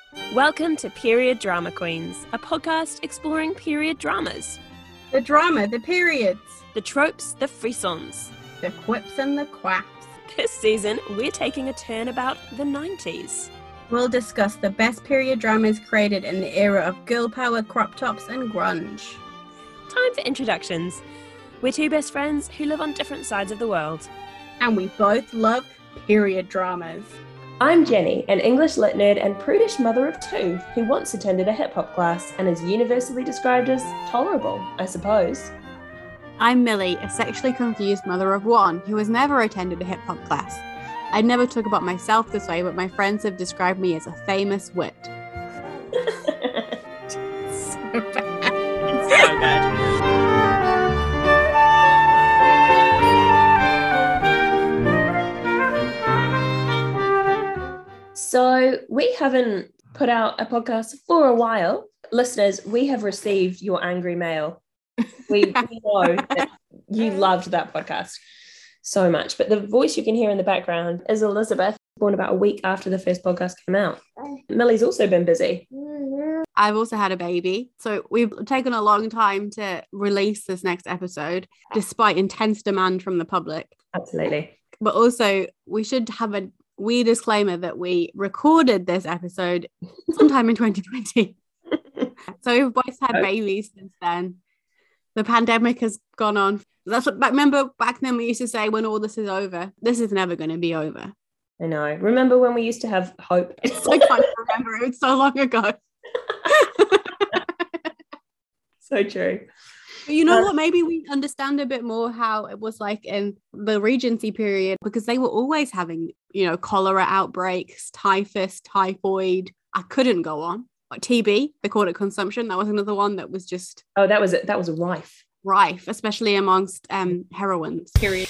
Welcome to Period Drama Queens, a podcast exploring period dramas. The drama, the periods, The tropes, the frissons. the quips and the quacks. This season, we're taking a turn about the 90s. We'll discuss the best period dramas created in the era of girl power, crop tops, and grunge. Time for introductions. We're two best friends who live on different sides of the world. And we both love period dramas. I'm Jenny, an English lit nerd and prudish mother of two who once attended a hip-hop class and is universally described as tolerable, I suppose. I'm Millie, a sexually confused mother of one who has never attended a hip-hop class. I never talk about myself this way, but my friends have described me as a famous wit. So bad. So good. So we haven't put out a podcast for a while. Listeners, we have received your angry mail. We know that you loved that podcast so much. But the voice you can hear in the background is Elizabeth, born about a week after the first podcast came out. Millie's also been busy. I've also had a baby, so we've taken a long time to release this next episode, despite intense demand from the public. Absolutely. But also, we should have a wee disclaimer that we recorded this episode sometime in 2020. So we've both had babies since then. The pandemic has gone on. That's what, remember back then we used to say, when all this is over, this is never going to be over. I know. Remember when we used to have hope? It's so fun to remember. It was so long ago. So true. But you know what? Maybe we understand a bit more how it was like in the Regency period, because they were always having, cholera outbreaks, typhus, typhoid. I couldn't go on. Like TB, they called it consumption. That was another one that was just that was rife, especially amongst heroines. Period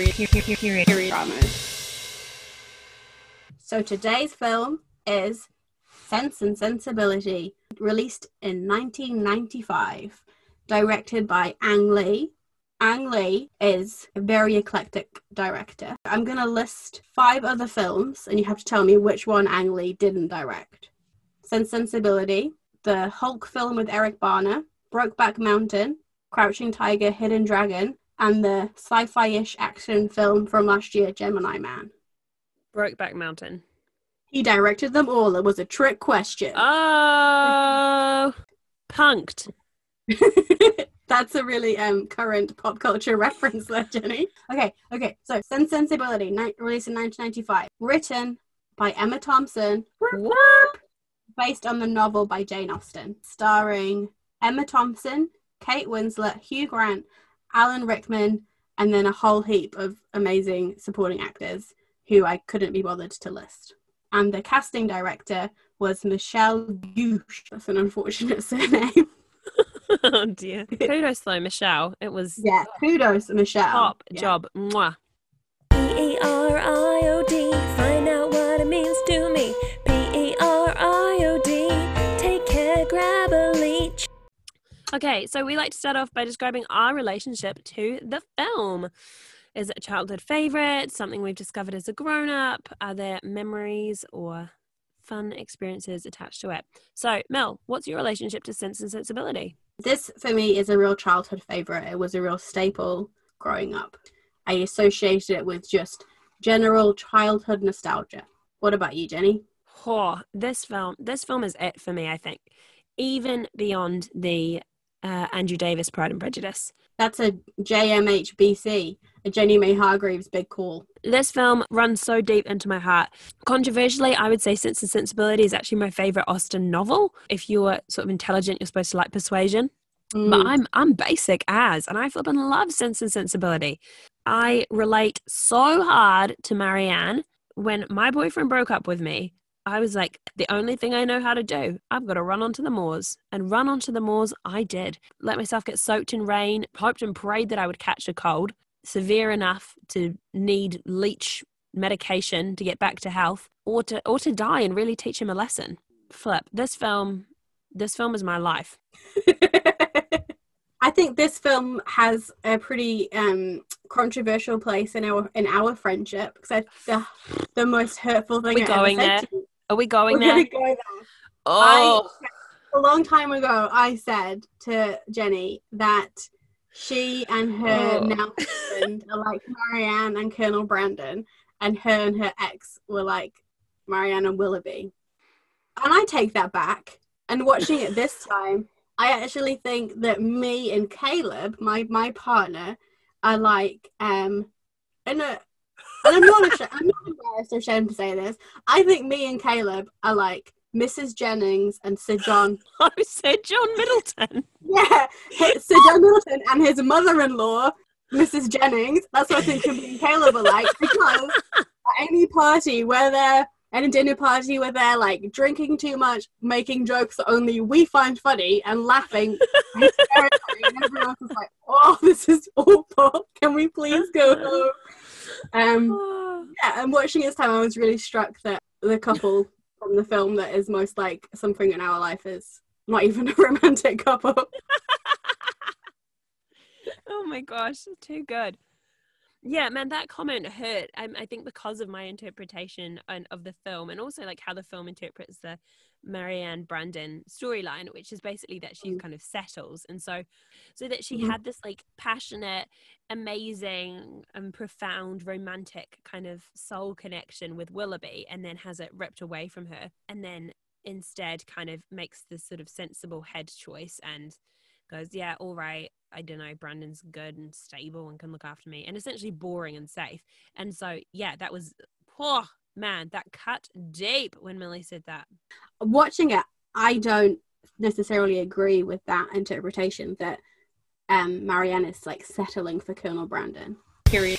dramas. So today's film is Sense and Sensibility, released in 1995. Directed by Ang Lee. Ang Lee is a very eclectic director. I'm going to list 5 other films, and you have to tell me which one Ang Lee didn't direct. Sense Sensibility, the Hulk film with Eric Bana, Brokeback Mountain, Crouching Tiger, Hidden Dragon, and the sci-fi-ish action film from last year, Gemini Man. Brokeback Mountain. He directed them all. It was a trick question. Oh, punked. That's a really current pop culture reference there, Jenny. Okay. So, Sense Sensibility, released in 1995. Written by Emma Thompson. Based on the novel by Jane Austen. Starring Emma Thompson, Kate Winslet, Hugh Grant, Alan Rickman, and then a whole heap of amazing supporting actors who I couldn't be bothered to list. And the casting director was Michelle Gooch. That's an unfortunate surname. Oh dear. Kudos though, Michelle. It was kudos, Michelle. Top job. Mwah. Period, find out what it means to me. Period, take care, grab a leech. Okay, so we like to start off by describing our relationship to the film. Is it a childhood favourite? Something we've discovered as a grown-up? Are there memories or fun experiences attached to it? So, Mel, what's your relationship to Sense and Sensibility? This, for me, is a real childhood favourite. It was a real staple growing up. I associated it with just general childhood nostalgia. What about you, Jenny? Oh, this film is it for me, I think. Even beyond the Andrew Davis Pride and Prejudice. That's a JMHBC, a Jenny May Hargreaves big call. This film runs so deep into my heart. Controversially, I would say Sense and Sensibility is actually my favourite Austen novel. If you're sort of intelligent, you're supposed to like Persuasion. But I'm basic as, and I flippin' love Sense and Sensibility. I relate so hard to Marianne. When my boyfriend broke up with me, I was like, the only thing I know how to do, I've got to run onto the moors. And run onto the moors, I did. Let myself get soaked in rain, hoped and prayed that I would catch a cold, severe enough to need leech medication to get back to health, or to die and really teach him a lesson. Flip. This film is my life. I think this film has a pretty controversial place in our friendship, because the most hurtful thing Are we going there? Oh, A long time ago, I said to Jenny that she and her now husband are like Marianne and Colonel Brandon, and her ex were like Marianne and Willoughby. And I take that back. And watching it this time, I actually think that me and Caleb, my partner, are like and I'm not embarrassed or ashamed to say this. I think me and Caleb are like Mrs. Jennings and Sir John. Oh, Sir John Middleton. Yeah, Sir John Middleton and his mother-in-law, Mrs. Jennings. That's what I think me and Caleb are like, because at any party where they're at a dinner party where they're like drinking too much, making jokes that only we find funny and laughing hysterically, and everyone else is like, oh, this is awful. Can we please go home? Yeah, and watching this time, I was really struck that the couple from the film that is most like something in our life is not even a romantic couple. Oh my gosh, too good. Yeah, man, that comment hurt. I think because of my interpretation of the film, and also like how the film interprets the Marianne Brandon storyline, which is basically that she kind of settles, and so that she had this like passionate, amazing, and profound romantic kind of soul connection with Willoughby, and then has it ripped away from her, and then instead kind of makes this sort of sensible head choice and goes, yeah, all right, I don't know, Brandon's good and stable and can look after me, and essentially boring and safe. And so, yeah, that was, oh, man, that cut deep when Millie said that. Watching it, I don't necessarily agree with that interpretation that Marianne is like settling for Colonel Brandon. Period.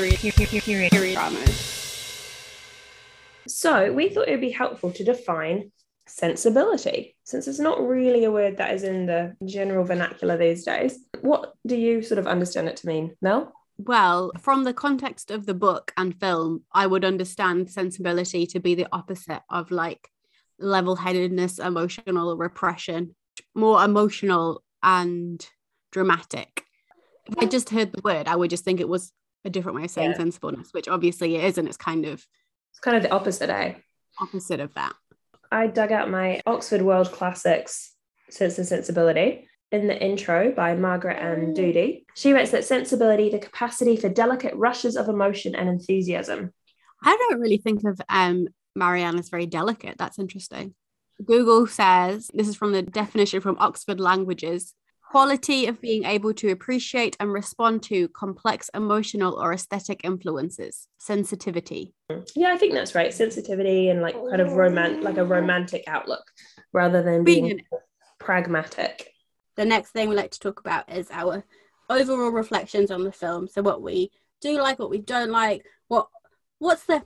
So we thought it would be helpful to define sensibility, since it's not really a word that is in the general vernacular these days. What do you sort of understand it to mean, Mel? Well, from the context of the book and film, I would understand sensibility to be the opposite of like level-headedness, emotional repression, more emotional and dramatic. If I just heard the word, I would just think it was a different way of saying sensibleness, which obviously it is, and it's kind of the opposite, opposite of that. I dug out my Oxford World Classics Sense and Sensibility in the intro by Margaret Ann Doody. She writes that sensibility, the capacity for delicate rushes of emotion and enthusiasm. I don't really think of Marianne as very delicate. That's interesting. Google says, this is from the definition from Oxford Languages, quality of being able to appreciate and respond to complex emotional or aesthetic influences. Sensitivity. Yeah, I think that's right. Sensitivity and like kind of like a romantic outlook rather than being pragmatic. The next thing we like to talk about is our overall reflections on the film. So what we do like, what we don't like, what's the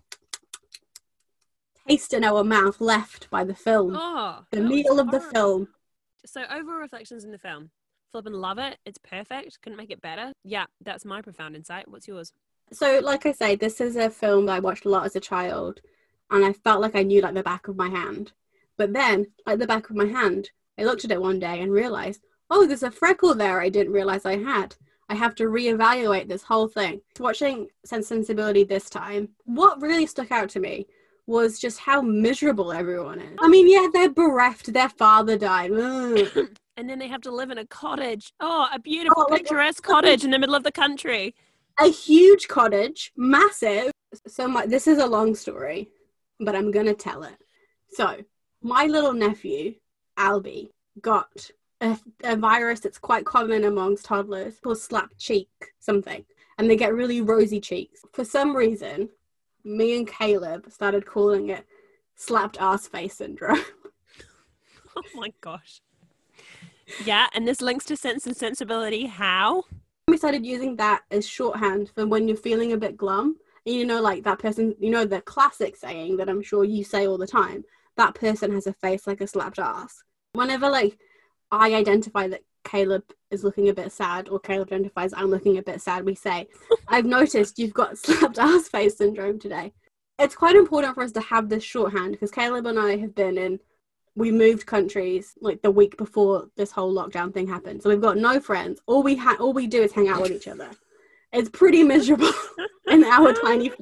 taste in our mouth left by the film, the meal of the film. So overall reflections in the film. Flippin' love it. It's perfect. Couldn't make it better. Yeah, that's my profound insight. What's yours? So like I say, this is a film that I watched a lot as a child, and I felt like I knew like the back of my hand. But then, like the back of my hand, I looked at it one day and realized, oh, there's a freckle there I didn't realize I had. I have to reevaluate this whole thing. Watching Sense and Sensibility this time, what really stuck out to me was just how miserable everyone is. I mean, yeah, they're bereft. Their father died. And then they have to live in a cottage. Oh, a beautiful, picturesque cottage in the middle of the country. A huge cottage, massive. So this is a long story, but I'm going to tell it. So my little nephew, Albie, got a virus that's quite common amongst toddlers called slap cheek something. And they get really rosy cheeks. For some reason, me and Caleb started calling it slapped ass face syndrome. Oh my gosh. Yeah, and this links to Sense and Sensibility. How? We started using that as shorthand for when you're feeling a bit glum. And you know, like that person, you know, the classic saying that I'm sure you say all the time, that person has a face like a slapped ass. Whenever like I identify that Caleb is looking a bit sad, or Caleb identifies I'm looking a bit sad, we say, I've noticed you've got slapped ass face syndrome today. It's quite important for us to have this shorthand because Caleb and I have we moved countries like the week before this whole lockdown thing happened. So we've got no friends. All we do is hang out with each other. It's pretty miserable in our tiny flat.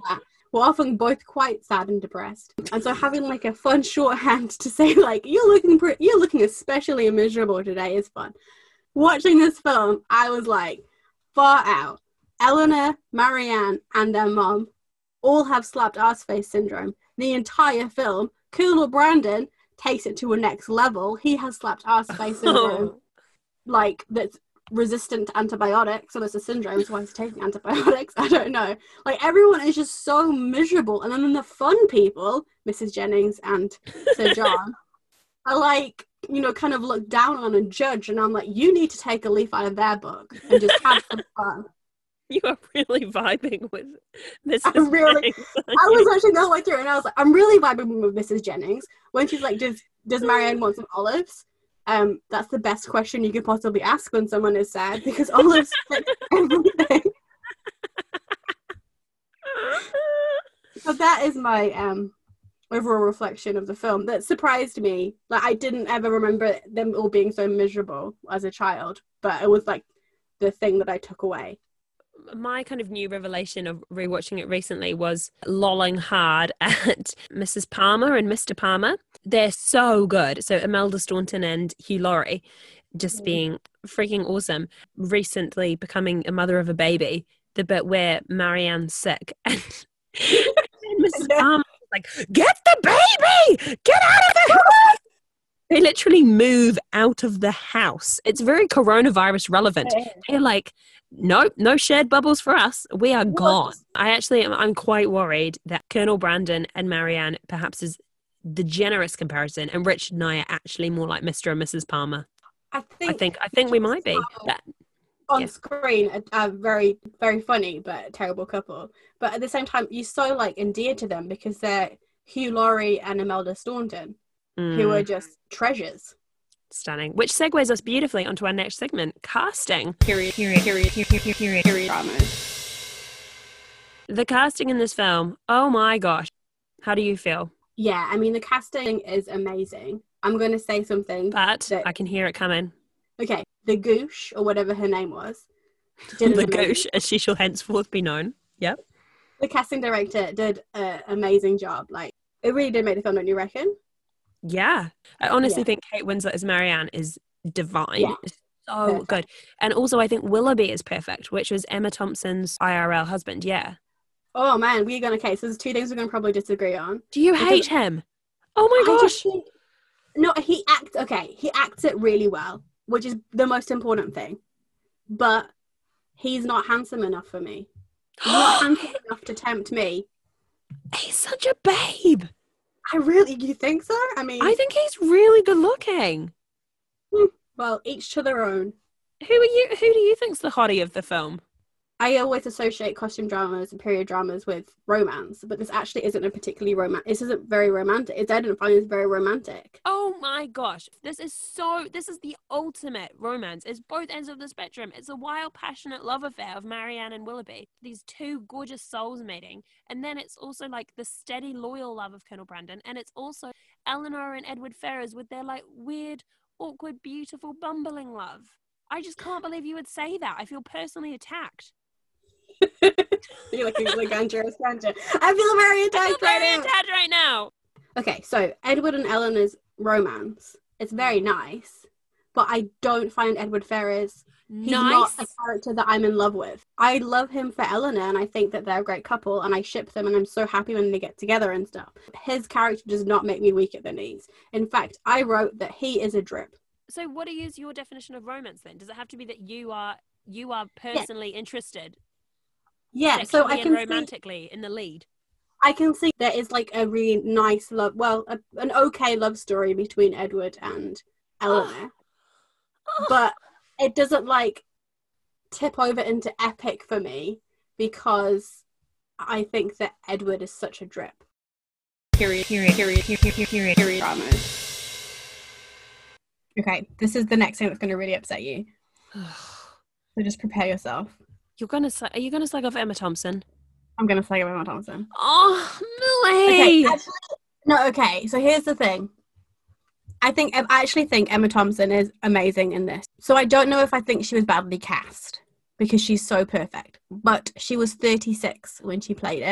were often both quite sad and depressed. And so having like a fun shorthand to say like, you're looking especially miserable today is fun. Watching this film, I was like, far out. Eleanor, Marianne, and their mom all have slapped ass face syndrome. The entire film, Colonel Brandon takes it to a next level. He has slapped ass face syndrome, like that's resistant to antibiotics. So it's a syndrome, so why he's taking antibiotics. I don't know. Like everyone is just so miserable, and then the fun people, Mrs. Jennings and Sir John, are like, you know, kind of look down on and judge. And I'm like, you need to take a leaf out of their book and just have some fun. You are really vibing with Mrs. I Jennings. was watching the whole way through, and I was like, I'm really vibing with Mrs. Jennings when she's like, does Marianne want some olives? That's the best question you could possibly ask when someone is sad, because olives fix everything. So that is my overall reflection of the film. That surprised me. Like, I didn't ever remember them all being so miserable as a child, but it was like the thing that I took away. My kind of new revelation of rewatching it recently was lolling hard at Mrs. Palmer and Mr. Palmer. They're so good. So Imelda Staunton and Hugh Laurie just being freaking awesome. Recently becoming a mother of a baby, the bit where Marianne's sick and Mrs. Palmer is like, get the baby! Get out of the house! They literally move out of the house. It's very coronavirus relevant. They're like, no shared bubbles for us. We are gone. I'm quite worried that Colonel Brandon and Marianne perhaps is the generous comparison, and Richard and I are actually more like Mr. and Mrs. Palmer. I think we might be. On screen, a very, very funny but terrible couple. But at the same time, you're so like endeared to them because they're Hugh Laurie and Imelda Staunton, who are just treasures. Stunning. Which segues us beautifully onto our next segment, casting. Period. The casting in this film, oh my gosh. How do you feel? Yeah, I mean, the casting is amazing. I'm going to say something. But I can hear it coming. Okay, the Goosh, or whatever her name was. The Goosh, as she shall henceforth be known. Yep. The casting director did an amazing job. Like, it really did make the film, don't you reckon? Yeah. I honestly think Kate Winslet as Marianne is divine. Yeah. It's so good. And also I think Willoughby is perfect, which was Emma Thompson's IRL husband. Yeah. Oh man, we're going to, okay, so there's two things we're going to probably disagree on. Do you hate him? Oh my gosh. No, he acts it really well, which is the most important thing. But he's not handsome enough for me. He's not handsome enough to tempt me. He's such a babe. You think so? I mean, I think he's really good looking. Well, each to their own. Who do you think's the hottie of the film? I always associate costume dramas and period dramas with romance, but this actually isn't a particularly romantic. This isn't very romantic. I didn't find this very romantic. Oh my gosh. This is the ultimate romance. It's both ends of the spectrum. It's a wild, passionate love affair of Marianne and Willoughby. These two gorgeous souls meeting. And then it's also like the steady, loyal love of Colonel Brandon. And it's also Eleanor and Edward Ferrars with their like weird, awkward, beautiful, bumbling love. I just can't believe you would say that. I feel personally attacked. You're like Andrew Spencer. I feel very attacked right now. Okay, so Edward and Eleanor's romance, it's very nice, but I don't find Edward Ferrars, he's not a character that I'm in love with. I love him for Eleanor, and I think that they're a great couple, and I ship them, and I'm so happy when they get together and stuff. His character does not make me weak at the knees. In fact, I wrote that he is a drip. So what is your definition of romance then? Does it have to be that you are personally interested? Yeah, so I can romantically in the lead. I can see there is like a really nice love, an okay love story between Edward and Eleanor, but it doesn't like tip over into epic for me because I think that Edward is such a drip. Period. Okay, this is the next thing that's going to really upset you. So just prepare yourself. Are you gonna slag off Emma Thompson? I'm gonna slag off Emma Thompson. Oh, Millie! Okay, so here's the thing. I actually think Emma Thompson is amazing in this. So I don't know if I think she was badly cast because she's so perfect. But she was 36 when she played it,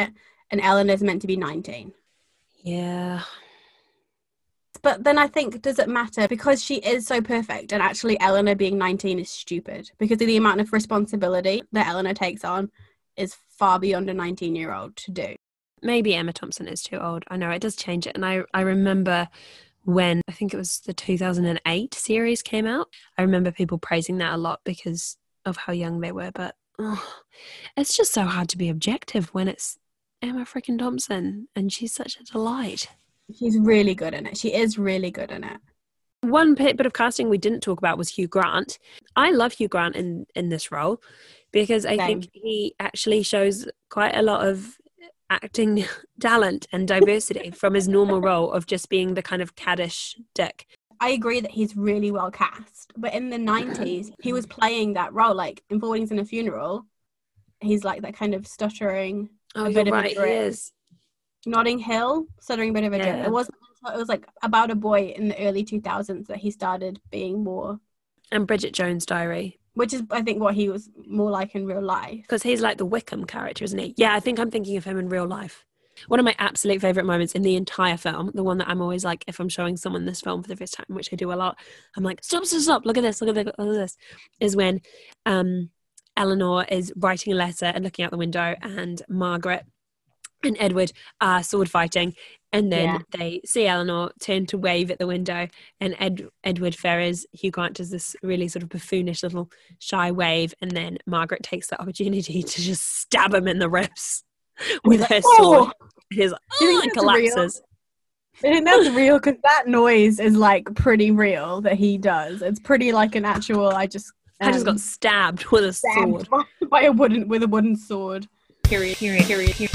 and Eleanor's meant to be 19. Yeah. But then I think, does it matter? Because she is so perfect, and actually Eleanor being 19 is stupid because of the amount of responsibility that Eleanor takes on is far beyond a 19-year-old to do. Maybe Emma Thompson is too old. I know it does change it. And I remember when, I think it was the 2008 series came out, I remember people praising that a lot because of how young they were. But it's just so hard to be objective when it's Emma freaking Thompson and she's such a delight. She's really good in it. She is really good in it. One bit of casting we didn't talk about was Hugh Grant. I love Hugh Grant in this role because I think he actually shows quite a lot of acting talent and diversity from his normal role of just being the kind of caddish dick. I agree that he's really well cast, but in the 90s, he was playing that role. Like in Four Weddings and a Funeral, he's like that kind of stuttering. Oh, you're right, he is. Notting Hill, stuttering a bit of a drip. It was like about a boy in the early 2000s that he started being more. And Bridget Jones' Diary. Which is, I think, what he was more like in real life. Because he's like the Wickham character, isn't he? Yeah, I think I'm thinking of him in real life. One of my absolute favourite moments in the entire film, the one that I'm always like, if I'm showing someone this film for the first time, which I do a lot, I'm like, stop, look at this, is when Eleanor is writing a letter and looking out the window, and Margaret and Edward are sword fighting, and then they see Eleanor turn to wave at the window, and Edward Ferrars, Hugh Grant, does this really sort of buffoonish little shy wave, and then Margaret takes the opportunity to just stab him in the ribs with her sword. He's like, and collapses. I think that's real because that noise is like pretty real that he does. It's pretty like an actual. I just got stabbed with a sword by a wooden sword. Period dramas.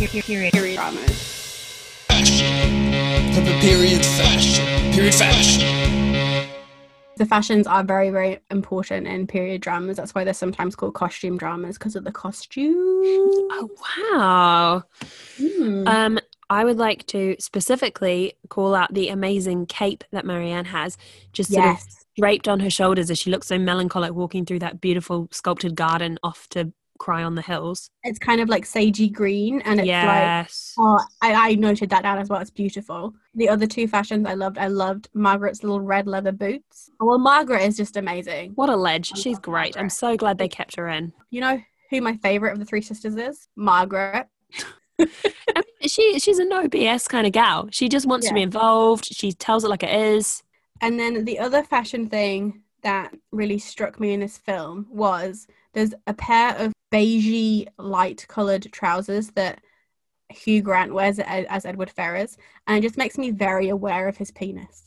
Period fashion. The fashions are very, very important in period dramas. That's why they're sometimes called costume dramas, because of the costume. Oh, wow. I would like to specifically call out the amazing cape that Marianne has, just sort of draped on her shoulders as she looks so melancholic walking through that beautiful sculpted garden off to cry on the hills. It's kind of like sagey green, and it's like, I noted that down as well. It's beautiful. The other two fashions I loved Margaret's little red leather boots. Well, Margaret is just amazing. What a ledge. She's great. I'm so glad they kept her in. You know who my favorite of the three sisters is? Margaret. I mean, she's a no BS kind of gal. She just wants to be involved. She tells it like it is. And then the other fashion thing that really struck me in this film was there's a pair of beigey light coloured trousers that Hugh Grant wears as Edward Ferrars, and it just makes me very aware of his penis.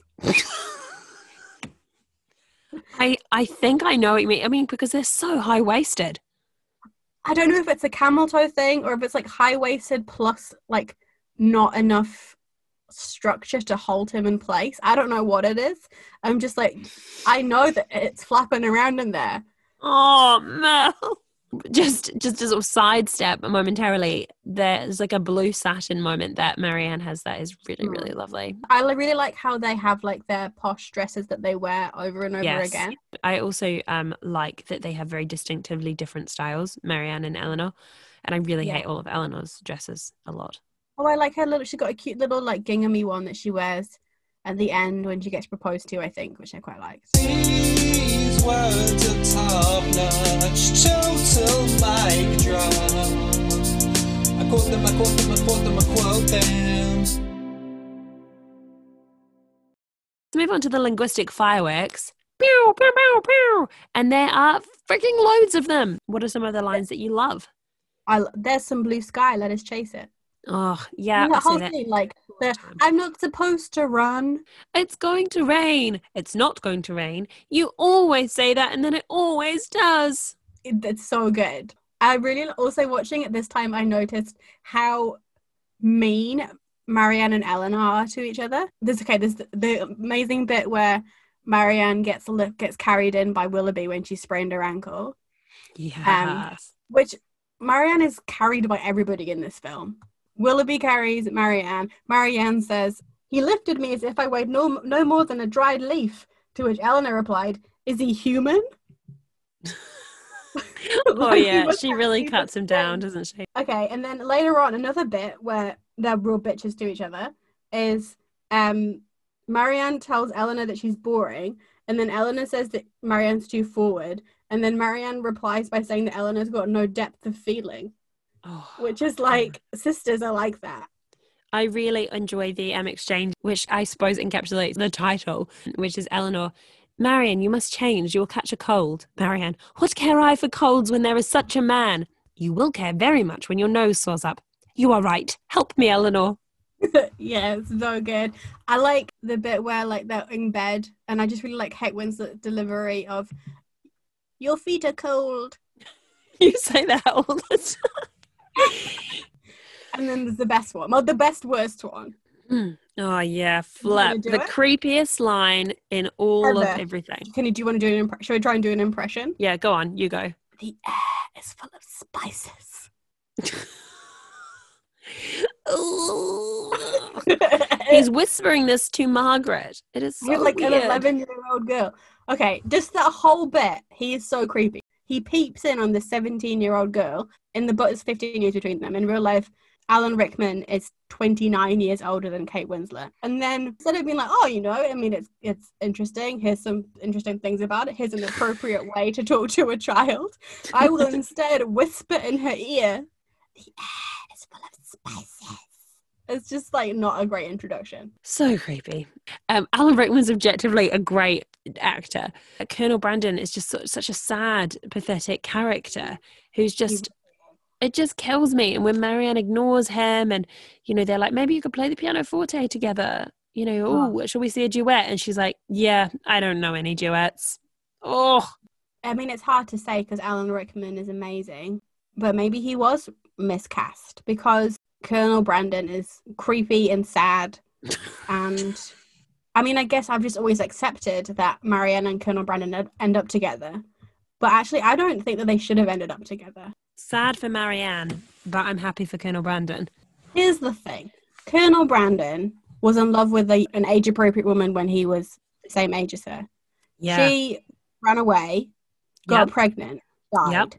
I think I know what you mean. I mean, because they're so high-waisted. I don't know if it's a camel toe thing or if it's like high-waisted plus like not enough structure to hold him in place. I don't know what it is. I'm just like, I know that it's flapping around in there. Oh, Mel. Just to sort of sidestep momentarily, there's like a blue satin moment that Marianne has that is really, really lovely. I really like how they have like their posh dresses that they wear over and over again. I also like that they have very distinctively different styles, Marianne and Eleanor, and I really hate all of Eleanor's dresses a lot. Oh, I like her little, she's got a cute little like ginghamy one that she wears at the end when she gets proposed to, I think, which I quite like. These words are top notch, total mic drop. I quote them. Let's move on to the linguistic fireworks. Pew, pew, pew, pew. And there are freaking loads of them. What are some of the lines that you love? There's some blue sky, let us chase it. Oh, yeah. The whole thing, like, I'm not supposed to run. It's going to rain. It's not going to rain. You always say that, and then it always does. It's so good. I really also, watching it this time, I noticed how mean Marianne and Eleanor are to each other. There's the amazing bit where Marianne gets carried in by Willoughby when she sprained her ankle. Yes. Which Marianne is carried by everybody in this film. Willoughby carries Marianne. Marianne says, "He lifted me as if I weighed no more than a dried leaf," to which Eleanor replied, "Is he human?" Oh Like, he yeah, was she really actually cuts the him down, same. doesn't she? Okay, and then later on, another bit where they're real bitches to each other is Marianne tells Eleanor that she's boring, and then Eleanor says that Marianne's too forward, and then Marianne replies by saying that Eleanor's got no depth of feeling, Oh, which is like, sisters are like that. I really enjoy the exchange, which I suppose encapsulates the title, which is Eleanor. Marian, you must change. You will catch a cold. Marianne, what care I for colds when there is such a man? You will care very much when your nose swells up. You are right. Help me, Eleanor. Yeah, it's so good. I like the bit where like they're in bed, and I just really like Kate Winslet's delivery of "Your feet are cold," You say that all the time. and then there's the best one. Well, the best worst one. Oh yeah, wanna flap. do The it? creepiest line in all of Ever. everything. Do you want to do an impression? Should I try and do an impression? Yeah, go on, you go. The air is full of spices. He's whispering this to Margaret. It is so You're like weird. an 11-year-old girl. Okay, just that whole bit. He is so creepy. He peeps in on the 17-year-old girl. In the book, there's 15 years between them. In real life, Alan Rickman is 29 years older than Kate Winslet. And then instead of being like, oh, I mean, it's interesting. Here's some interesting things about it. Here's an appropriate way to talk to a child. I will instead whisper in her ear, the air is full of spices. It's just like not a great introduction. So creepy. Alan Rickman's objectively a great actor. Colonel Brandon is just such a sad, pathetic character who's just, it just kills me. And when Marianne ignores him and, they're like, maybe you could play the pianoforte together. Shall we see a duet? And she's like, yeah, I don't know any duets. Oh. I mean, it's hard to say because Alan Rickman is amazing, but maybe he was miscast because Colonel Brandon is creepy and sad. And I mean, I guess I've just always accepted that Marianne and Colonel Brandon end up together. But actually, I don't think that they should have ended up together. Sad for Marianne, but I'm happy for Colonel Brandon. Here's the thing. Colonel Brandon was in love with an age-appropriate woman when he was the same age as her. Yeah. She ran away, got pregnant, died. Yep.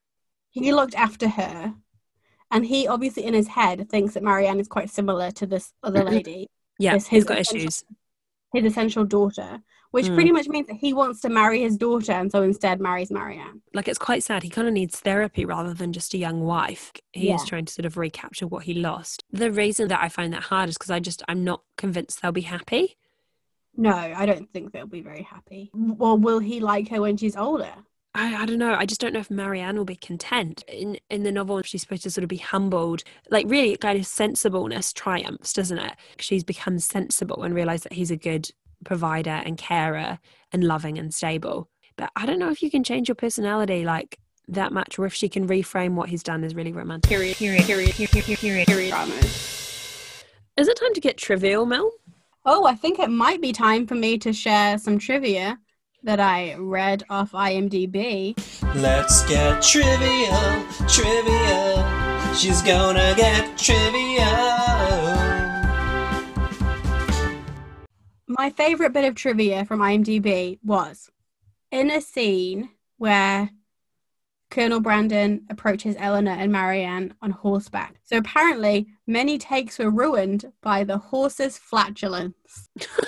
He looked after her. And he obviously in his head thinks that Marianne is quite similar to this other lady. Yeah, he's got issues. His essential daughter, which pretty much means that he wants to marry his daughter and so instead marries Marianne. Like, it's quite sad. He kind of needs therapy rather than just a young wife. He is trying to sort of recapture what he lost. The reason that I find that hard is because I'm not convinced they'll be happy. No, I don't think they'll be very happy. Well, will he like her when she's older? I don't know. I just don't know if Marianne will be content. In the novel, she's supposed to sort of be humbled. Like, really, kind of sensibleness triumphs, doesn't it? She's become sensible and realised that he's a good provider and carer and loving and stable. But I don't know if you can change your personality like that much, or if she can reframe what he's done as really romantic. Period. Dramas. Is it time to get trivial, Mel? Oh, I think it might be time for me to share some trivia that I read off IMDb. Let's get trivial. She's gonna get trivial. My favourite bit of trivia from IMDb was in a scene where Colonel Brandon approaches Eleanor and Marianne on horseback. So apparently many takes were ruined by the horse's flatulence.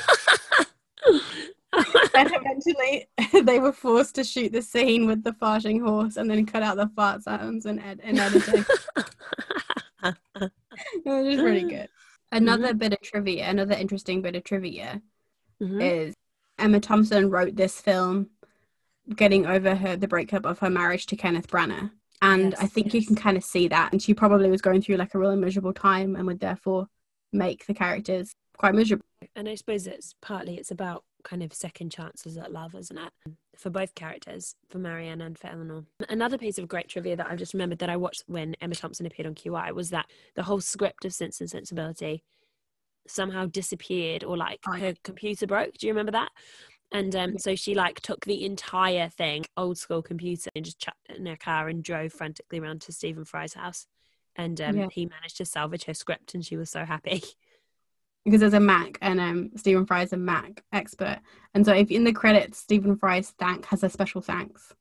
And eventually they were forced to shoot the scene with the farting horse and then cut out the fart sounds in editing. It was just really good. Another bit of trivia, another interesting bit of trivia is Emma Thompson wrote this film getting over the breakup of her marriage to Kenneth Branagh. And I think you can kind of see that. And she probably was going through like a really miserable time and would therefore make the characters quite miserable. And I suppose it's about kind of second chances at love, isn't it? For both characters, for Marianne and for Eleanor. Another piece of great trivia that I've just remembered that I watched when Emma Thompson appeared on QI was that the whole script of Sense and Sensibility somehow disappeared, or like her computer broke. Do you remember that? And so she like took the entire thing, old school computer, and just chucked it in her car and drove frantically around to Stephen Fry's house. And he managed to salvage her script, and she was so happy. Because there's a Mac, and Stephen Fry is a Mac expert. And so if in the credits, Stephen Fry's thank has a special thanks.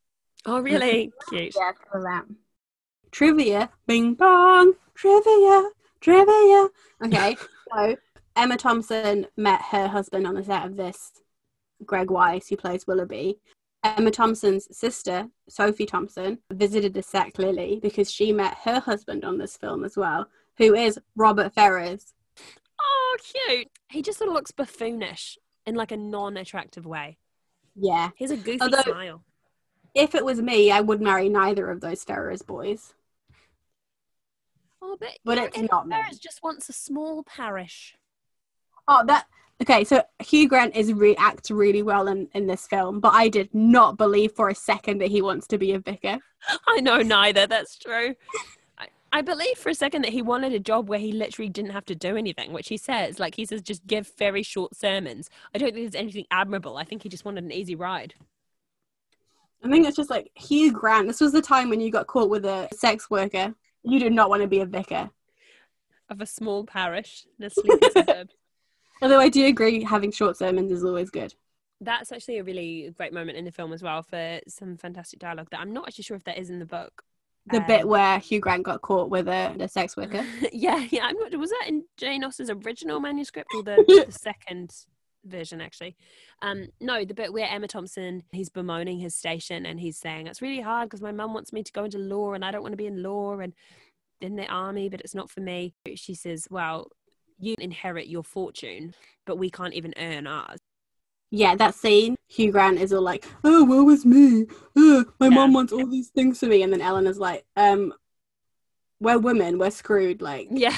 Oh, really? Cute. Yeah, for that. Trivia. Bing bong. Trivia. Okay, so Emma Thompson met her husband on the set of this. Greg Weiss, who plays Willoughby. Emma Thompson's sister, Sophie Thompson, visited the set clearly because she met her husband on this film as well, who is Robert Ferrers. Oh, cute. He just sort of looks buffoonish in like a non-attractive way. Yeah. He has a goofy Although, smile. if it was me, I would marry neither of those Ferrers boys. Oh, But you know, it's Ed not me. Ferrers just wants a small parish. Oh, okay, so Hugh Grant acts really well in this film, but I did not believe for a second that he wants to be a vicar. I know neither. That's true. I believe for a second that he wanted a job where he literally didn't have to do anything, which he says. Like, he says, just give very short sermons. I don't think there's anything admirable. I think he just wanted an easy ride. I think it's just like, Hugh Grant, this was the time when you got caught with a sex worker. You did not want to be a vicar. Of a small parish in a sleepy suburb. Although I do agree, having short sermons is always good. That's actually a really great moment in the film as well for some fantastic dialogue that I'm not actually sure if that is in the book. The bit where Hugh Grant got caught with a sex worker. yeah. I'm not. Was that in Jane Austen's original manuscript or the second version? Actually, no. The bit where Emma Thompson, he's bemoaning his station and he's saying it's really hard because my mum wants me to go into law and I don't want to be in law and in the army, but it's not for me. She says, "Well, you inherit your fortune, but we can't even earn ours." Yeah, that scene, Hugh Grant is all like, oh, woe is me. My mum wants all these things for me. And then Eleanor's like, we're women, we're screwed. Like, Yeah.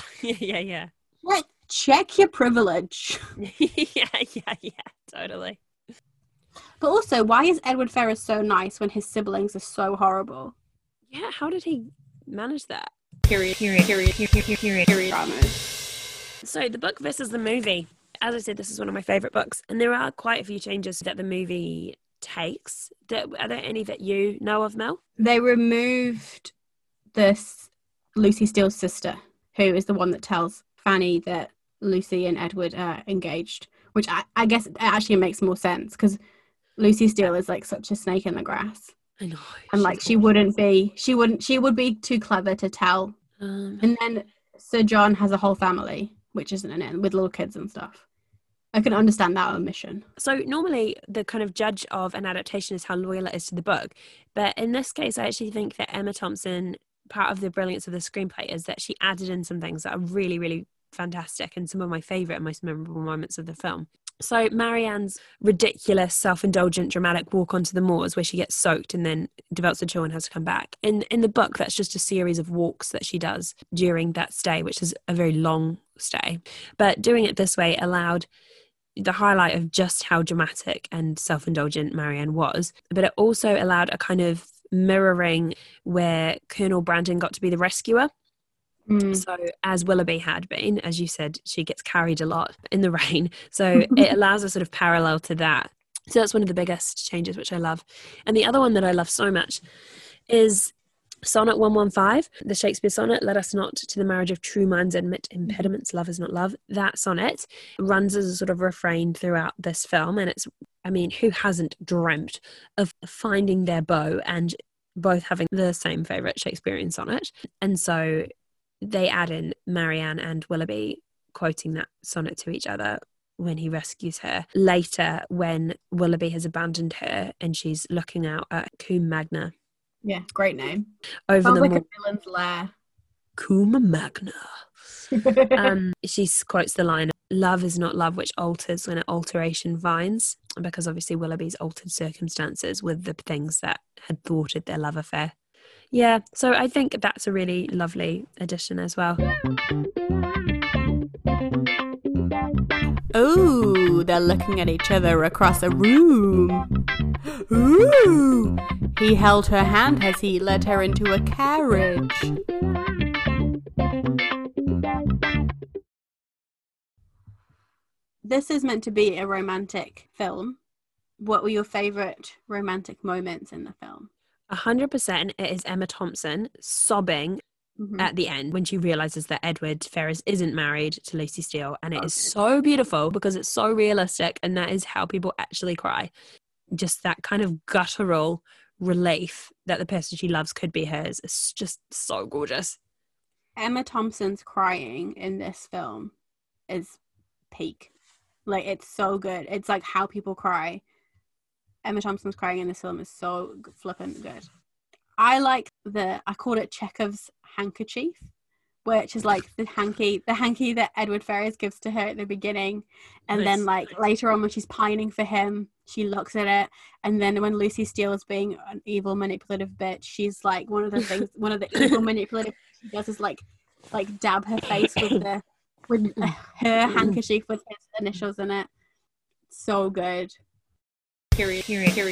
check your privilege. yeah, totally. But also, why is Edward Ferrars so nice when his siblings are so horrible? Yeah, how did he manage that? Period. Dramas. So the book versus the movie. As I said, this is one of my favourite books, and there are quite a few changes that the movie takes. Are there any that you know of, Mel? They removed this Lucy Steele's sister, who is the one that tells Fanny that Lucy and Edward are engaged, which I guess it actually makes more sense because Lucy Steele is like such a snake in the grass. I know. And like she would be too clever to tell. And then Sir John has a whole family, which isn't in it, with little kids and stuff. I can understand that omission. So normally the kind of judge of an adaptation is how loyal it is to the book. But in this case, I actually think that Emma Thompson, part of the brilliance of the screenplay is that she added in some things that are really, really fantastic and some of my favourite and most memorable moments of the film. So Marianne's ridiculous, self-indulgent, dramatic walk onto the moors where she gets soaked and then develops a chill and has to come back. In the book, that's just a series of walks that she does during that stay, which is a very long stay. But doing it this way allowed the highlight of just how dramatic and self-indulgent Marianne was. But it also allowed a kind of mirroring where Colonel Brandon got to be the rescuer. So as Willoughby had been, as you said, she gets carried a lot in the rain. So it allows a sort of parallel to that. So that's one of the biggest changes, which I love. And the other one that I love so much is Sonnet 115, the Shakespeare sonnet, let us not to the marriage of true minds admit impediments, love is not love. That sonnet runs as a sort of refrain throughout this film. And it's, I mean, who hasn't dreamt of finding their beau and both having the same favourite Shakespearean sonnet? And so they add in Marianne and Willoughby quoting that sonnet to each other when he rescues her. Later, when Willoughby has abandoned her and she's looking out at Combe Magna. Yeah, great name. Over Sounds the like moor. a villain's lair. Combe Magna. She quotes the line, love is not love which alters when it alteration finds, because obviously Willoughby's altered circumstances with the things that had thwarted their love affair. Yeah, so I think that's a really lovely addition as well. Oh, they're looking at each other across a room. Ooh, he held her hand as he led her into a carriage. This is meant to be a romantic film. What were your favourite romantic moments in the film? 100% it is Emma Thompson sobbing at the end when she realises that Edward Ferrars isn't married to Lucy Steele, and it is so beautiful because it's so realistic, and that is how people actually cry. Just that kind of guttural relief that the person she loves could be hers is just so gorgeous. Emma Thompson's crying in this film is peak. Like, it's so good. It's like how people cry. Emma Thompson's crying in this film is so flippin' good. I called it Chekhov's handkerchief, which is like the hanky that Edward Ferrars gives to her at the beginning. And then like later on when she's pining for him, she looks at it. And then when Lucy Steele is being an evil, manipulative bitch, she's like, one of the evil manipulative she does is like dab her face with her handkerchief with his initials in it. So good. Period.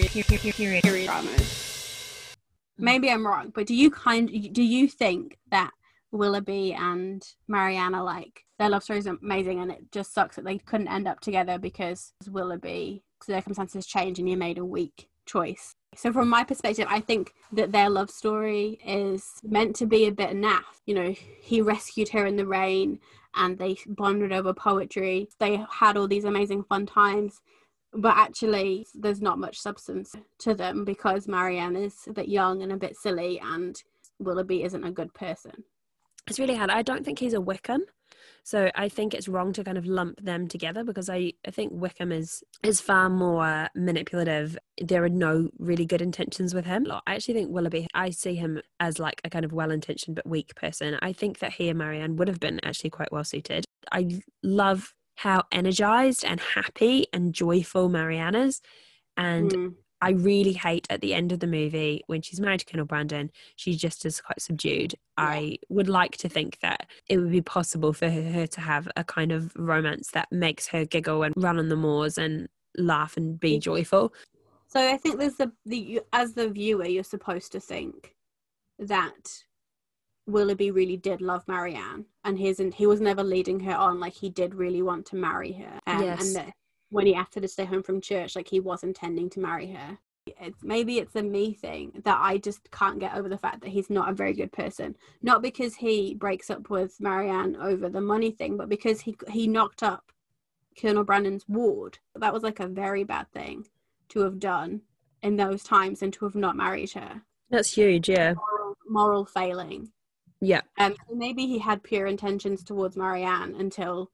Dramas. Maybe I'm wrong, but do you think that Willoughby and Marianne are like, their love story is amazing and it just sucks that they couldn't end up together because Willoughby circumstances changed and he made a weak choice? So from my perspective, I think that their love story is meant to be a bit naff. You know, he rescued her in the rain and they bonded over poetry. They had all these amazing fun times. But actually, there's not much substance to them because Marianne is a bit young and a bit silly and Willoughby isn't a good person. It's really hard. I don't think he's a Wickham. So I think it's wrong to kind of lump them together because I think Wickham is far more manipulative. There are no really good intentions with him. I actually think Willoughby, I see him as like a kind of well-intentioned but weak person. I think that he and Marianne would have been actually quite well suited. I love how energized and happy and joyful Marianne is, and I really hate at the end of the movie when she's married to Colonel Brandon, she just is quite subdued. Yeah. I would like to think that it would be possible for her to have a kind of romance that makes her giggle and run on the moors and laugh and be joyful. So I think there's as the viewer, you're supposed to think that Willoughby really did love Marianne and he was never leading her on, like he did really want to marry her, yes. And that when he asked her to stay home from church, like he was intending to marry her. Maybe it's a me thing that I just can't get over the fact that he's not a very good person, not because he breaks up with Marianne over the money thing, but because he knocked up Colonel Brandon's ward. That was like a very bad thing to have done in those times and to have not married her. That's huge. Yeah. Moral failing. Yeah. Maybe he had pure intentions towards Marianne until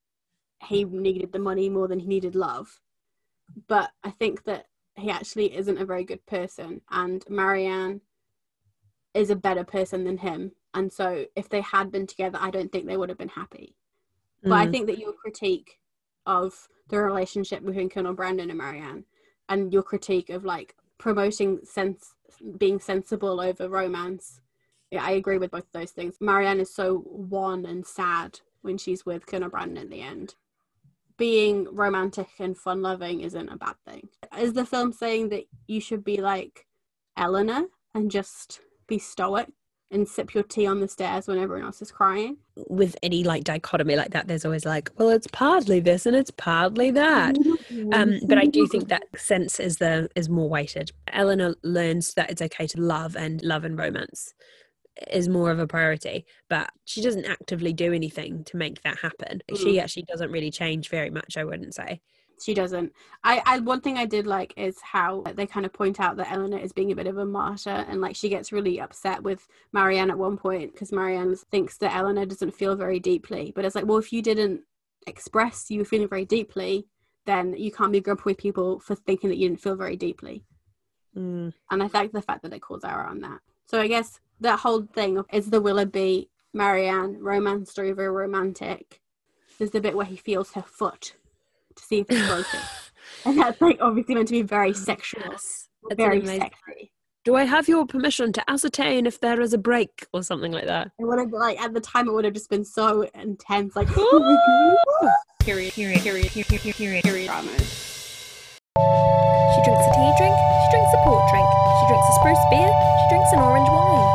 he needed the money more than he needed love. But I think that he actually isn't a very good person, and Marianne is a better person than him. And so if they had been together, I don't think they would have been happy. But I think that your critique of the relationship between Colonel Brandon and Marianne, and your critique of like promoting being sensible over romance, yeah, I agree with both of those things. Marianne is so wan and sad when she's with Colonel Brandon at the end. Being romantic and fun-loving isn't a bad thing. Is the film saying that you should be like Eleanor and just be stoic and sip your tea on the stairs when everyone else is crying? With any like dichotomy like that, there's always like, well, it's partly this and it's partly that. But I do think that sense is more weighted. Eleanor learns that it's okay to love and romance is more of a priority, but she doesn't actively do anything to make that happen. She actually doesn't really change very much, I wouldn't say. She doesn't. I one thing I did like is how they kind of point out that Eleanor is being a bit of a martyr, and like she gets really upset with Marianne at one point because Marianne thinks that Eleanor doesn't feel very deeply, but it's like, well, if you didn't express you were feeling very deeply, then you can't be grumpy with people for thinking that you didn't feel very deeply. And I like the fact that it calls out on that. So I guess that whole thing is the Willoughby Marianne romance story very romantic. There's the bit where he feels her foot to see if it's broken. And that's like obviously meant to be very sexual. Yes. Very sexy. Do I have your permission to ascertain if there is a break or something like that? It would have like at the time it would have just been so intense, like oh my god. Period dramas. She drinks a tea drink, she drinks a port drink, she drinks a spruce beer, she drinks an orange wine.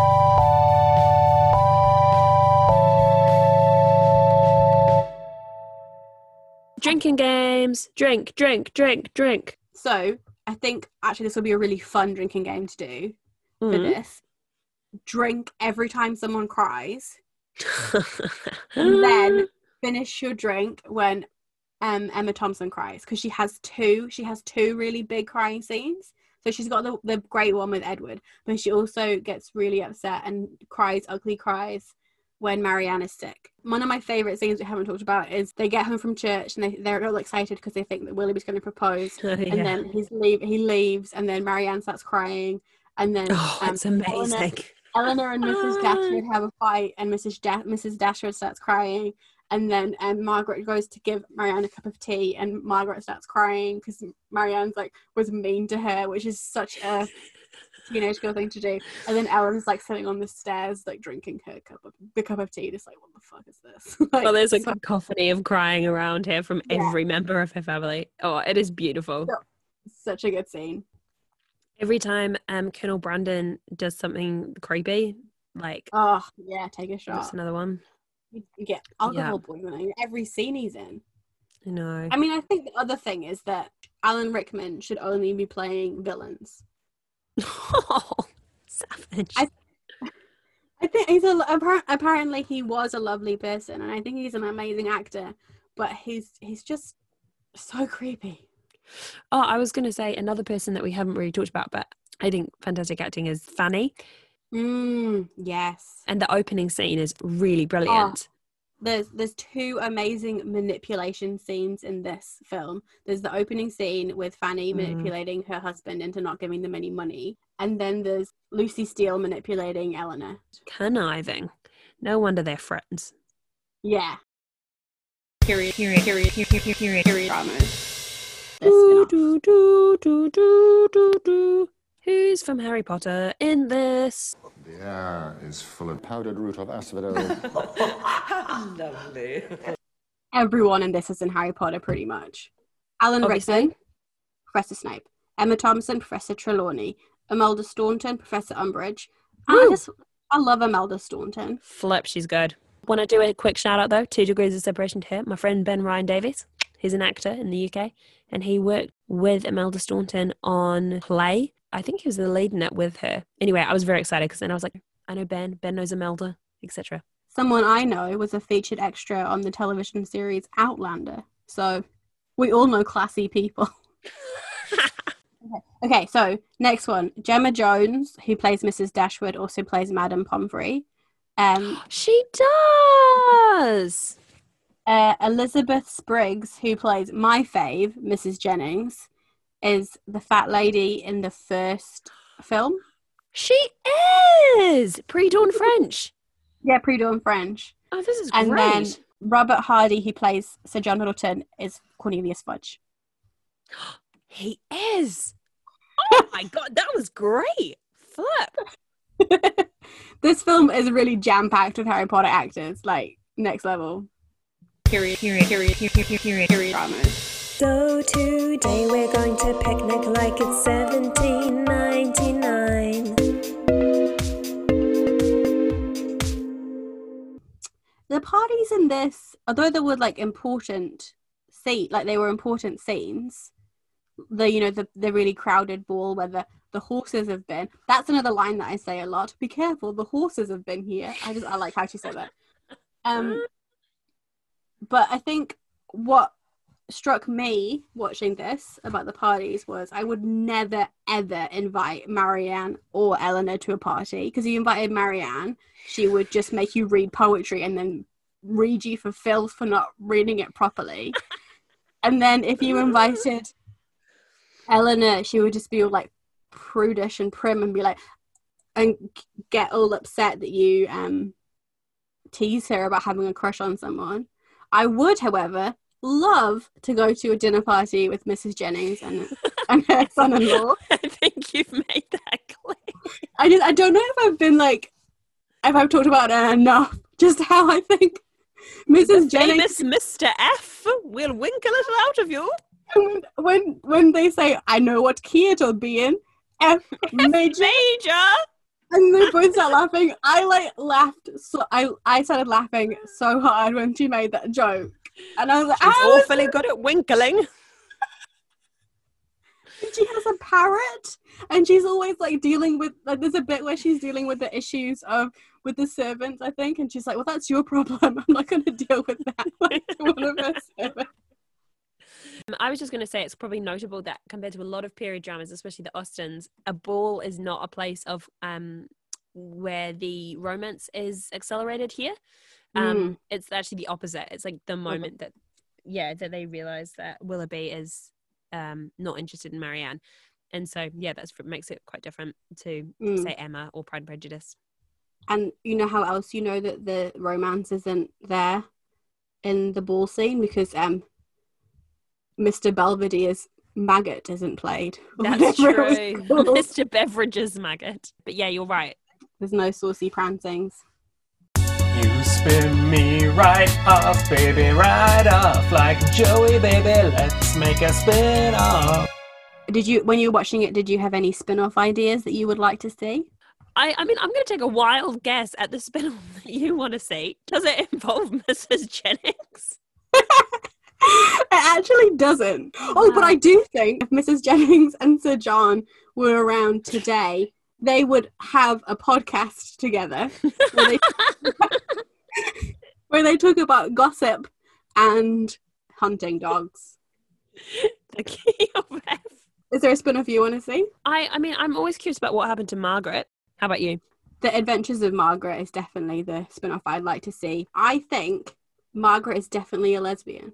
Drinking games. Drink. So I think actually this will be a really fun drinking game to do for this. Drink every time someone cries. And then finish your drink when Emma Thompson cries, because she has two really big crying scenes. So she's got the great one with Edward, but she also gets really upset and cries ugly cries when Marianne is sick. One of my favourite scenes we haven't talked about is they get home from church and they're all excited because they think that Willoughby's going to propose. Oh, yeah. And then he leaves, and then Marianne starts crying. And then it's amazing. Eleanor and Mrs. Dashwood have a fight, and Mrs. Dashwood starts crying. And then Margaret goes to give Marianne a cup of tea, and Margaret starts crying because Marianne's like was mean to her, which is such a teenage girl thing to do. And then Ellen's like sitting on the stairs, like drinking her cup of tea, just like, what the fuck is this? Like, well, there's a cacophony of crying around here from every member of her family. Oh, it is beautiful. Such a good scene. Every time Colonel Brandon does something creepy, like take a shot. That's another one. You get alcohol poisoning every scene he's in. I know. I mean, I think the other thing is that Alan Rickman should only be playing villains. Oh, savage. I think apparently he was a lovely person, and I think he's an amazing actor, but he's just so creepy. Oh, I was going to say another person that we haven't really talked about, but I think fantastic acting is Fanny. Yes. And the opening scene is really brilliant. There's two amazing manipulation scenes in this film. There's the opening scene with Fanny manipulating her husband into not giving them any money. And then there's Lucy Steele manipulating Eleanor. Conniving. No wonder they're friends. Yeah. Period. Dramas. Who's from Harry Potter in this? The air is full of powdered root of asphodel. Lovely. Everyone in this is in Harry Potter, pretty much. Alan Rickman, Professor Snape. Emma Thompson, Professor Trelawney. Imelda Staunton, Professor Umbridge. I love Imelda Staunton. Flip, she's good. Want to do a quick shout out though, 2 Degrees of Separation to her. My friend Ben Ryan Davies. He's an actor in the UK, and he worked with Imelda Staunton on Play. I think he was the lead in it with her. Anyway, I was very excited because then I was like, I know Ben knows Imelda, etc. Someone I know was a featured extra on the television series Outlander. So we all know classy people. Okay, so next one. Gemma Jones, who plays Mrs. Dashwood, also plays Madame Pomfrey. She does! Elizabeth Spriggs, who plays my fave, Mrs. Jennings, is the fat lady in the first film. She is! Pre-Dawn French. Yeah, Pre-Dawn French. Oh, this is and great. And then Robert Hardy, who plays Sir John Middleton, is Cornelius Fudge. He is! Oh my God, that was great! Flip! This film is really jam-packed with Harry Potter actors, like, next level. Period. Dramas. So today we're going to picnic like it's 1799. The parties in this, although they were like important scenes, the really crowded ball where the horses have been. That's another line that I say a lot. Be careful, the horses have been here. I like how she said that. But I think what struck me watching this about the parties was I would never ever invite Marianne or Eleanor to a party, because if you invited Marianne, she would just make you read poetry and then read you for filth for not reading it properly. And then if you invited Eleanor, she would just be all like prudish and prim and be like, and get all upset that you tease her about having a crush on someone. I would, however, love to go to a dinner party with Mrs. Jennings and her son-in-law. I think you've made that clear. I don't know if I've talked about it enough, just how I think Mrs. Jennings... Famous Mr. F will wink a little out of you. When they say, I know what key it'll be in, F major. And they both start laughing. I laughed. So I started laughing so hard when she made that joke. And I was like, she's awfully good at winkling. She has a parrot, and she's always like dealing with, like, there's a bit where she's dealing with the issues with the servants, I think, and she's like, well, that's your problem. I'm not going to deal with that. Like, one of her servants. I was just going to say it's probably notable that compared to a lot of period dramas, especially the Austens, a ball is not a place of where the romance is accelerated here. It's actually the opposite. It's like the moment that they realize that Willoughby is not interested in Marianne. And so, that's what makes it quite different to, say, Emma or Pride and Prejudice. And you know how else you know that the romance isn't there in the ball scene? Because Mr. Belvedere's maggot isn't played. That's true. Mr. Beveridge's maggot. But yeah, you're right. There's no saucy prancings. You spin me right off, baby, right off. Like Joey, baby, let's make a spin-off. When you were watching it, did you have any spin-off ideas that you would like to see? I mean, I'm going to take a wild guess at the spin-off that you want to see. Does it involve Mrs. Jennings? It actually doesn't. Oh, but I do think if Mrs. Jennings and Sir John were around today, they would have a podcast together where they talk about gossip and hunting dogs. The key of F. Is there a spin-off you want to see? I mean, I'm always curious about what happened to Margaret. How about you? The Adventures of Margaret is definitely the spin-off I'd like to see. I think Margaret is definitely a lesbian.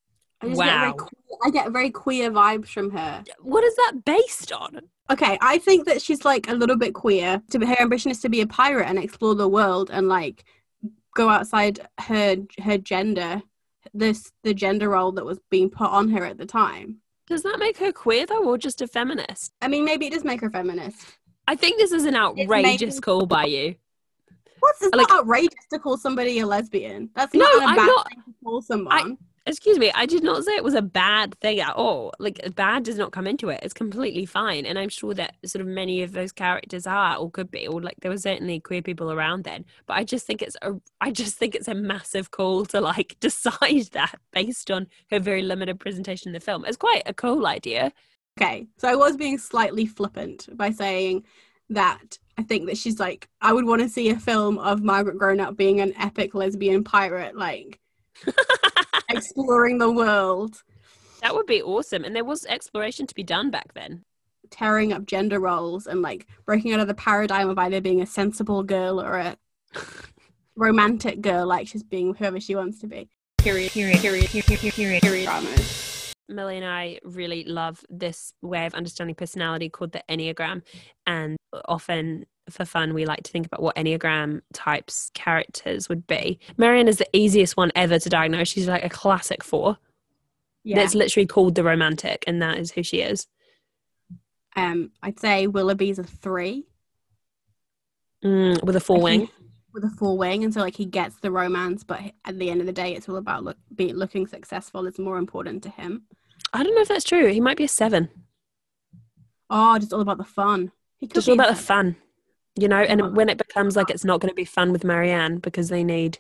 I get very queer vibes from her. What is that based on? Okay, I think that she's like a little bit queer. Her ambition is to be a pirate and explore the world and like go outside her gender, the gender role that was being put on her at the time. Does that make her queer though, or just a feminist? I mean, maybe it does make her feminist. I think this is an outrageous call by you. What's this? Not outrageous to call somebody a lesbian. That's not a bad thing to call someone. Excuse me, I did not say it was a bad thing at all. Like, bad does not come into it. It's completely fine. And I'm sure that sort of many of those characters are, or could be, or like there were certainly queer people around then. But I just think it's a massive call to like decide that based on her very limited presentation in the film. It's quite a cool idea. Okay, so I was being slightly flippant by saying that I think that she's like, I would want to see a film of Margaret grown up being an epic lesbian pirate, like exploring the world. That would be awesome. And there was exploration to be done back then. Tearing up gender roles and like breaking out of the paradigm of either being a sensible girl or a romantic girl, like she's being whoever she wants to be. Period. Dramas. Millie and I really love this way of understanding personality called the Enneagram, and often for fun we like to think about what Enneagram types characters would be. Marianne is the easiest one ever to diagnose. She's like a classic 4. Yeah. That's literally called the romantic, and that is who she is. I'd say Willoughby's a 3. With a 4 wing. With a 4 wing, and so like he gets the romance, but at the end of the day it's all about looking successful. It's more important to him. I don't know if that's true. He might be a 7. Oh, just all about the fun. Just all about the fun, you know. And when it becomes like it's not going to be fun with Marianne because they need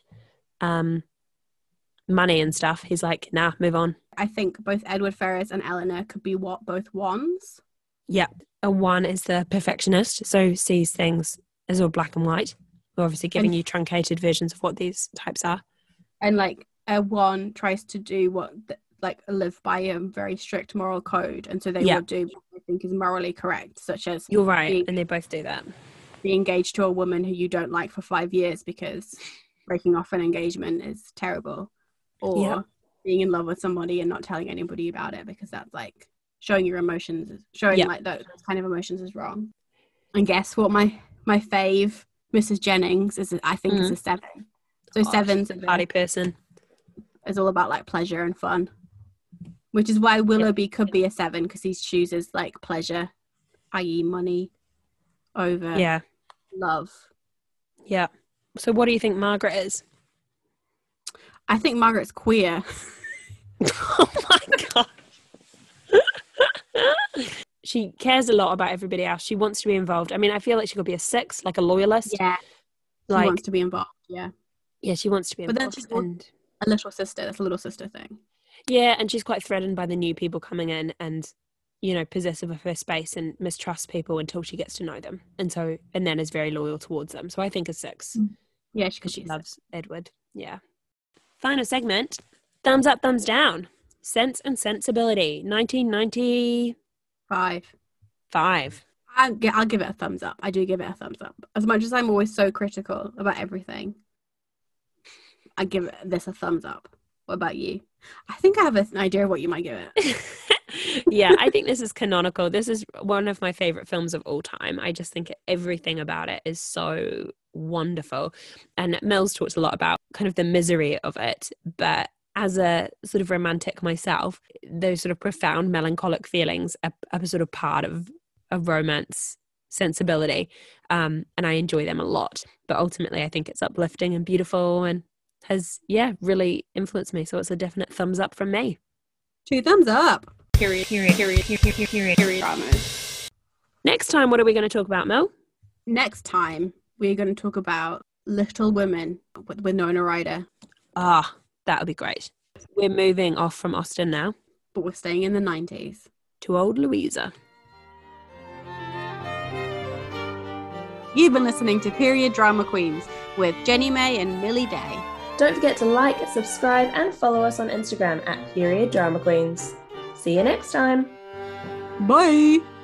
money and stuff, he's like, nah, move on. I think both Edward Ferrars and Eleanor could be both 1s. Yeah, a 1 is the perfectionist, so sees things as all black and white. We're obviously giving you truncated versions of what these types are. And like a 1 tries to do live by a very strict moral code, and so they will do what I think is morally correct, such as you're right, and they both do that. Be engaged to a woman who you don't like for 5 years because breaking off an engagement is terrible, or being in love with somebody and not telling anybody about it because that's like showing your emotions, like those kind of emotions is wrong. And guess what? My fave Mrs. Jennings is, I think, is a 7. So 7's a party person. It's all about like pleasure and fun. Which is why Willoughby could be a 7 because he chooses like pleasure, i.e. money, over love. Yeah. So what do you think Margaret is? I think Margaret's queer. Oh my God. She cares a lot about everybody else. She wants to be involved. I mean, I feel like she could be a 6, like a loyalist. Yeah. She wants to be involved, yeah. Yeah, she wants to be involved. But then she's a little sister. That's a little sister thing. Yeah, and she's quite threatened by the new people coming in and, you know, possessive of her space and mistrusts people until she gets to know them. And then is very loyal towards them. So I think a 6. Yeah, because she loves Edward. Yeah. Final segment. Thumbs up, thumbs down. Sense and Sensibility, 1995. I'll give it a thumbs up. I do give it a thumbs up. As much as I'm always so critical about everything, I give this a thumbs up. What about you? I think I have an idea of what you might give it. Yeah, I think this is canonical. This is one of my favorite films of all time. I just think everything about it is so wonderful. And Mills talks a lot about kind of the misery of it, but as a sort of romantic myself, those sort of profound melancholic feelings are sort of part of a romance sensibility, and I enjoy them a lot. But ultimately, I think it's uplifting and beautiful and has, really influenced me. So it's a definite thumbs up from me. 2 thumbs up. Period. Dramas. Next time, what are we going to talk about, Mel? Next time, we're going to talk about Little Women with Winona Ryder. That would be great. We're moving off from Austen now. But we're staying in the 90s. To old Louisa. You've been listening to Period Drama Queens with Jenny May and Millie Day. Don't forget to like, subscribe, and follow us on Instagram at Period Drama Queens. See you next time. Bye!